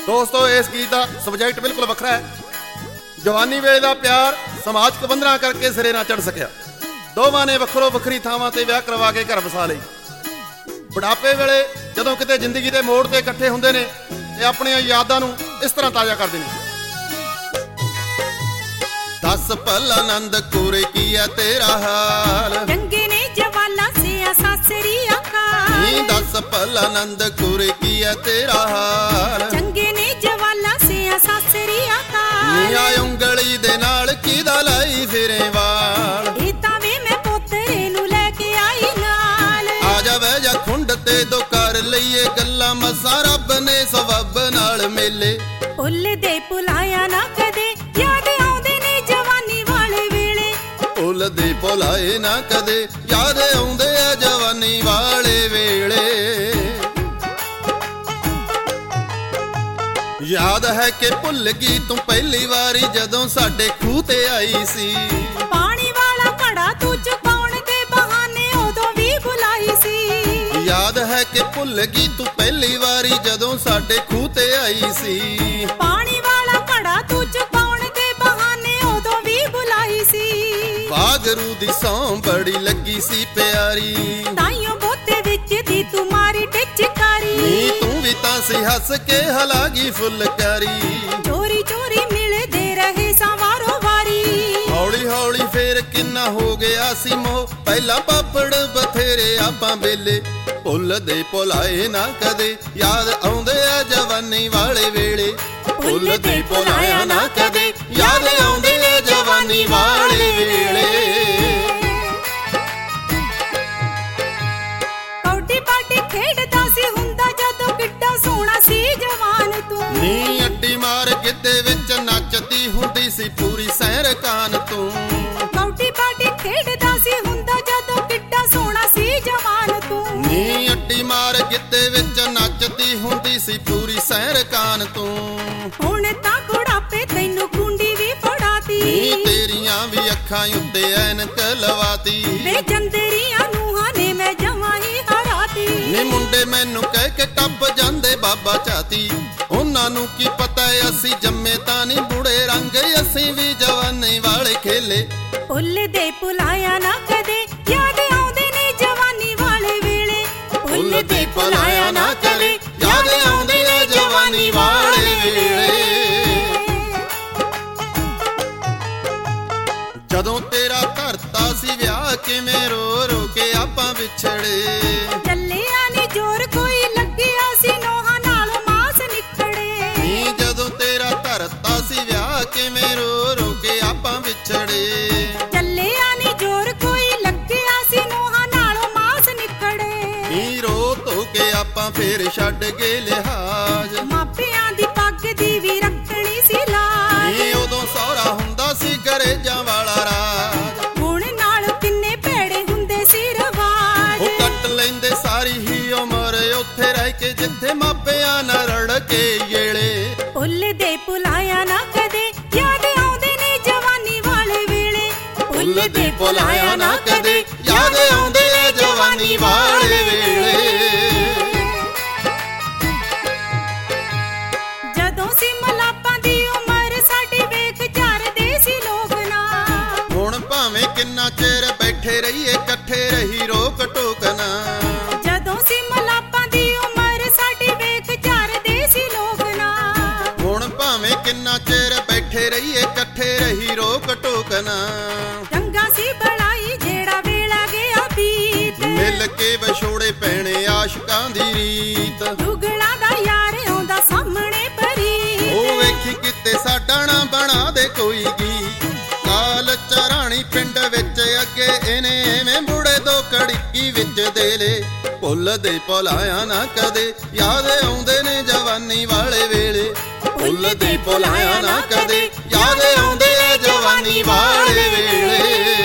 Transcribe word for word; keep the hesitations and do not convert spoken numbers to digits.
दोस्तों इस गीत का सबजैक्ट बिल्कुल वखरा है। जवानी वेले दा प्यार समाज क बंधना करके सिरे ना चढ़ सकिया। दोवां ने वखरो वखरी थावां ते विआह करवा के घर वसा लई। बुढ़ापे वेले जदों किते जिंदगी दे मोड़ ते इकट्ठे हुंदे ने ते अपणियां यादां नूं इस तरह ताज़ा करदे ने। दस पल आनंद कोरे किया तेरा हाल, चंगे ने जवाला से सासरी अकाल। दस पल आनंद कोरे किया तेरा हाल, चंगे ने जवाला से सासरी अकाल। नीया उंगली दे नाल किदा लाई फिरे वाल, ए तावे मैं पोतरे नू लेके आई नाल। आ जावे जा खुंड ते दो कर लईए गल्लां मसा रब ने सबब नाल मेले। भुल दे भुलाया ना कदे याद आउंदे ने जवानी वाले वेले। भुल दे भुलाए ना कदे याद आउंदे आ जवानी वाले वेले। याद है कि भुल गई तू पहली वारी जदों साडे खूह ते आई सी। पानी वाला घड़ा तू चुकाउण दे बहाने उदों भी बुलाई सी। याद है कि भुल गई तू पहली वारी जदों साडे खूह ते आई सी। पानी वाला घड़ा तू चुकाउण दे बहाने उदों भी बुलाई सी। वागरू दी सौं बड़ी लगी सी प्यारी, ताइयों बोते विच दी तू मारी टिचकारी। नी तू भी तां सी हस के हलागी फुलकारी। चोरी चोरी मिलदे रहे सावारो वारी। हौली हौली फेर किन्ना हो गया सी मोह, पहला पापड़ बथेरे आपां बेले। भुल दे भुलाए ना कदे याद आउंदे आ जवानी वाले वेले। भुल दे भुलाया ना कदे याद आउंदे आ जवानी वाले वेले। कौडी पाटी खेडदा सी हुंदा जदों किड्डा सोहना सी जवान तू। नी अड्डी मार गिद्दे विच नचदी हुंदी सी पूरी सैर कान तू। कौडी पाटी खेडदा सी हुंदा जदों किड्डा सोहना सी जवान तू। नी अड्डी मार गिद्दे विच नचदी हुंदी सी पूरी सैर कान तू। हुण तां बुढ़ापे तैनूं कुंडी भी फड़ाती। नी तेरियां भी अखां उत्ते ऐनक लवाती। वे जंदरियां नूहां ने मैं जमां ही हराती। नी मुंडे मैनू कह के टप जांदे बाबा चाती। उन्हां नूं की पता है असी जम्मे तां नी बुढ़े रंग, असी भी जवानी वाले खेले। भुल दे भुलाया ना कदे याद आउंदे ने जवानी वाले वेले। भुल दे भुलाया ना कदे याद आउंदे ने जवानी वाले वेले। जदों तेरा धरता सी विआह किवें रो रो के आपां विछड़े। ਚੱਲਿਆ ਨੀ जोर कोई लग्गिया सी नोहां नाल मास निकड़े। नी जदों तेरा धरता सी विआह किवें रो रो के आपां विछड़े। ਚੱਲਿਆ ਨੀ जोर कोई लग्गिया सी नोहां नाल मास निकड़े। नी रो धो के आपां फेर छड्ड गए लिहाज। मापिਆਂ ਦੀ ਪੱਗ ਦੀ ਵੀ ਰੱਖਣੀ ਸੀ ਲਾਜ। ਨੀ उदों सौरा हुंदा सी गरेजां वाला राज। ਹੁਣ ਨਾਲ ਕਿੰਨੇ ਭੇੜੇ ਹੁੰਦੇ ਸੀ ਰਵਾਜ। ਉਹ ਕੱਟ ਲੈਂਦੇ ਸਾਰੀ ਹੀ ਉਮਰ ਉੱਥੇ ਰਹਿ ਕੇ ਜਿੱਥੇ ਮਾਪਿਆਂ ਨਾਲ ਰੜ ਕੇ ਏਲੇ। ਭੁੱਲ ਦੇ ਭੁਲਾਇਆ ਨਾ ਕਦੇ ਯਾਦ ਆਉਂਦੇ ਨੇ ਜਵਾਨੀ ਵਾਲੇ ਵੇਲੇ। ਭੁੱਲ ਦੇ ਭੁਲਾਇਆ ਨਾ ਕਦੇ ਯਾਦ ਆਉਂਦੇ ਆ ਜਵਾਨੀ ਵਾਲੇ ਵੇਲੇ। ਜਦੋਂ ਸੀ ਮਲਾਪਾਂ ਦੀ ਉਮਰ ਸਾਡੀ ਵੇਖ ਝਾਰਦੇ ਸੀ ਲੋਕ ਨਾ। ਹੁਣ ਭਾਵੇਂ ਕਿੰਨਾ ਚਿਰ ਬੈਠੇ ਰਹੀਏ ਇਕੱਠੇ ਰਹੀ ਰੋਕ ਟੋਕ ਨਾ। ਜਦੋਂ ਸੀ ਮਲਾਪਾਂ ਦੀ ਉਮਰ ਸਾਡੀ ਵੇਖ ਝਾਰਦੇ ਸੀ ਲੋਕ ਨਾ। ਹੁਣ ਭਾਵੇਂ ਕਿੰਨਾ ਚਿਰ ਬੈਠੇ ਰਹੀਏ ਇਕੱਠੇ ਰਹੀ ਰੋਕ ਟੋਕ ਨਾ। ਚੰਗਾ ਸੀ ਬੜਾਈ ਜਿਹੜਾ ਵੇਲਾ ਗਿਆ ਬੀਤ। ਮਿਲ ਕੇ ਵਿਛੋੜੇ ਪੈਣੇ ਆਸ਼ਕਾਂ ਦੀ ਰੀਤ। ਦੁਗਲਾ ਦਾ ਯਾਰ ਆਉਂਦਾ ਸਾਹਮਣੇ ਭਰੀ। ਉਹ ਵੇਖੀ ਕਿਤੇ ਸਾਡਾ ਨਾ ਬਣਾ ਦੇ ਕੋਈ ਗੀਤ। ਕਾਲ ਚਰਾਣੀ ਪਿੰਡ ਵਿੱਚ ਅੱਗੇ ਇਹਨੇ ਐਵੇਂ ਬੁੜੇ ਦੋ ਕੜਕੀ ਵਿੱਚ ਦੇ ਲੇ। ਭੁੱਲ ਦੇ ਭੁਲਾਇਆ ਨਾ ਕਦੇ ਯਾਦ ਆਉਂਦੇ ਨੇ ਜਵਾਨੀ ਵਾਲੇ ਵੇਲੇ। ਭੁੱਲ ਦੇ ਭੁਲਾਇਆ ਨਾ ਕਦੇ ਯਾਦ ਆਉਂਦੇ ਆ ਜਵਾਨੀ ਵਾਲੇ ਵੇਲੇ।